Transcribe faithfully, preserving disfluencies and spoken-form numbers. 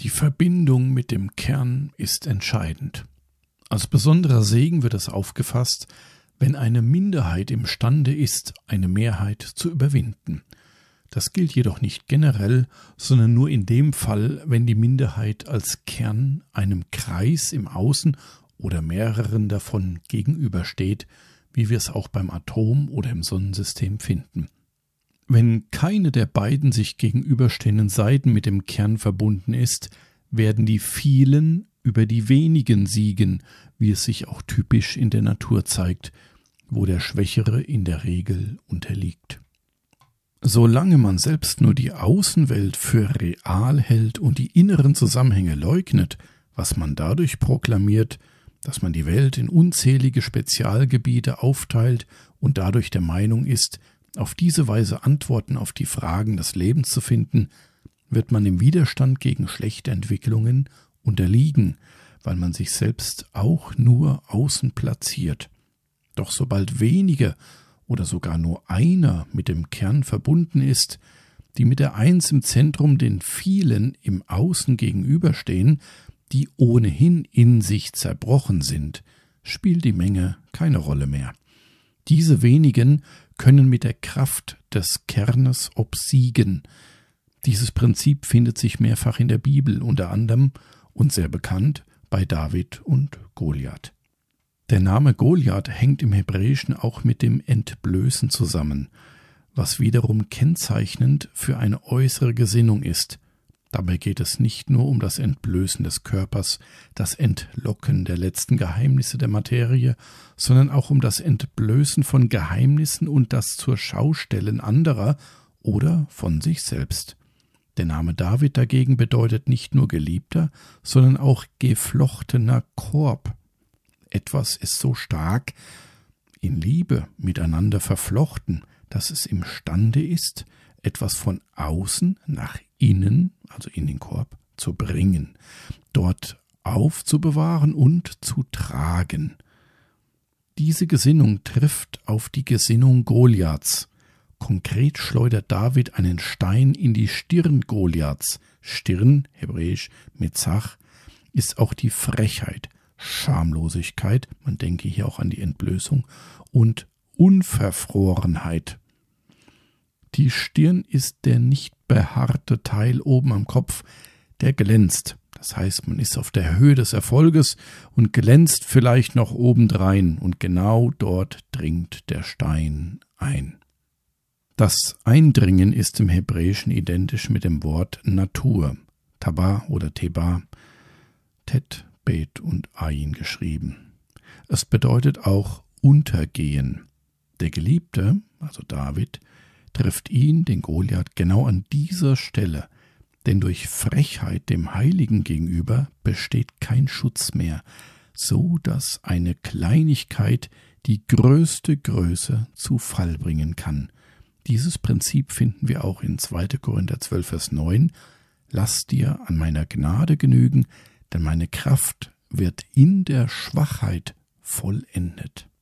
Die Verbindung mit dem Kern ist entscheidend. Als besonderer Segen wird es aufgefasst, wenn eine Minderheit imstande ist, eine Mehrheit zu überwinden. Das gilt jedoch nicht generell, sondern nur in dem Fall, wenn die Minderheit als Kern einem Kreis im Außen oder mehreren davon gegenübersteht, wie wir es auch beim Atom oder im Sonnensystem finden. Wenn keine der beiden sich gegenüberstehenden Seiten mit dem Kern verbunden ist, werden die vielen über die wenigen siegen, wie es sich auch typisch in der Natur zeigt, wo der Schwächere in der Regel unterliegt. Solange man selbst nur die Außenwelt für real hält und die inneren Zusammenhänge leugnet, was man dadurch proklamiert, dass man die Welt in unzählige Spezialgebiete aufteilt und dadurch der Meinung ist, auf diese Weise Antworten auf die Fragen des Lebens zu finden, wird man im Widerstand gegen schlechte Entwicklungen unterliegen, weil man sich selbst auch nur außen platziert. Doch sobald wenige oder sogar nur einer mit dem Kern verbunden ist, die mit der Eins im Zentrum den vielen im Außen gegenüberstehen, die ohnehin in sich zerbrochen sind, spielt die Menge keine Rolle mehr. Diese wenigen können mit der Kraft des Kernes obsiegen. Dieses Prinzip findet sich mehrfach in der Bibel, unter anderem und sehr bekannt bei David und Goliath. Der Name Goliath hängt im Hebräischen auch mit dem Entblößen zusammen, was wiederum kennzeichnend für eine äußere Gesinnung ist. Dabei geht es nicht nur um das Entblößen des Körpers, das Entlocken der letzten Geheimnisse der Materie, sondern auch um das Entblößen von Geheimnissen und das Zur-Schaustellen anderer oder von sich selbst. Der Name David dagegen bedeutet nicht nur Geliebter, sondern auch geflochtener Korb. Etwas ist so stark in Liebe miteinander verflochten, dass es imstande ist, etwas von außen nach innen, also in den Korb, zu bringen, dort aufzubewahren und zu tragen. Diese Gesinnung trifft auf die Gesinnung Goliaths. Konkret schleudert David einen Stein in die Stirn Goliaths. Stirn, hebräisch Metzach, ist auch die Frechheit, Schamlosigkeit, man denke hier auch an die Entblößung, und Unverfrorenheit. Die Stirn ist der nicht behaarte Teil oben am Kopf, der glänzt. Das heißt, man ist auf der Höhe des Erfolges und glänzt vielleicht noch obendrein, und genau dort dringt der Stein ein. Das Eindringen ist im Hebräischen identisch mit dem Wort Natur, Taba oder Teba, Tet, Bet und Ayin geschrieben. Es bedeutet auch untergehen. Der Geliebte, also David, trifft ihn, den Goliath, genau an dieser Stelle, denn durch Frechheit dem Heiligen gegenüber besteht kein Schutz mehr, so dass eine Kleinigkeit die größte Größe zu Fall bringen kann. Dieses Prinzip finden wir auch in zweiter Korinther zwölf, Vers neun. Lass dir an meiner Gnade genügen, denn meine Kraft wird in der Schwachheit vollendet.